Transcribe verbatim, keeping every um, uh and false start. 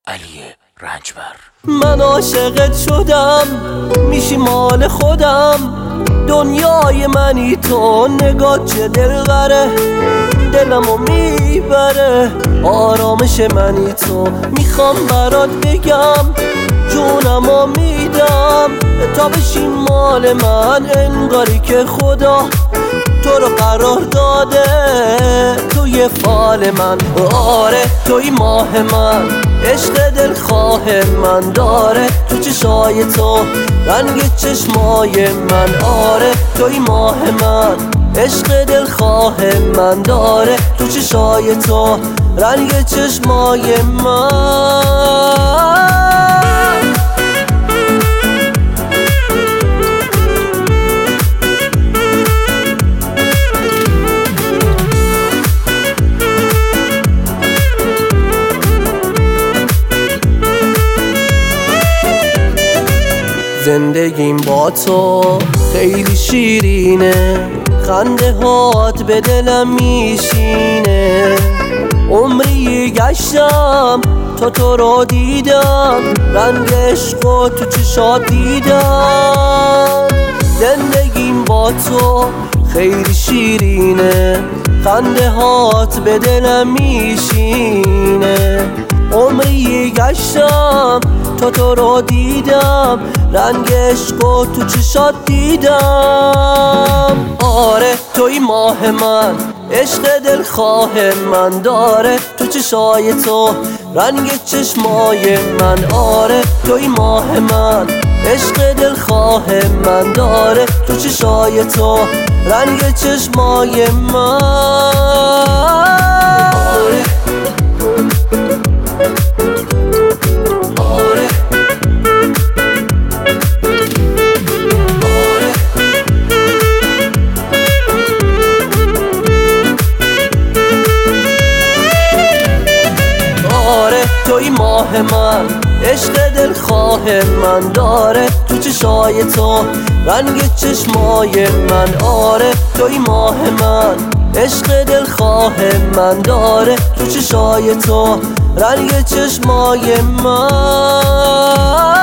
علی رنجبر. من عاشقت شدم، میشی مال خودم، دنیای منی تو، نگاه چه دلبره، دلمو میبره، آرامش منی تو. میخوام برات بگم جونمو میدم تا بشی مال من، انگاری که خدا تو رو قرار داده توی فال من. آره توی ماه من، عشق دلخواه من داره تو چشای تو، رنگ چشمای من. آره توی ماه من، عشق دلخواه من داره تو چشای تو، رنگ چشمای من. زندگیم با تو خیلی شیرینه، خنده هات به دلم میشینه، عمری گشتم تا تو رو دیدم، رنگ عشق و تو چشات دیدم. زندگیم با تو خیلی شیرینه، خنده هات به دلم میشینه، عمری گشتم تا تو رو دیدم، رنگ عشق و تو چشات دیدم. آره توی ماه من، عشق دلخواه من داره تو چشای تو، رنگ چشمای من. آره توی ماه من، عشق دلخواه من داره تو چشای تو، رنگ چشمای من. توی ماه من، عشق دلخواه من داره تو چشای تو، رنگ چشمای من. آره توی ماه من، عشق دلخواه من داره تو چشای تو، رنگ چشمای من.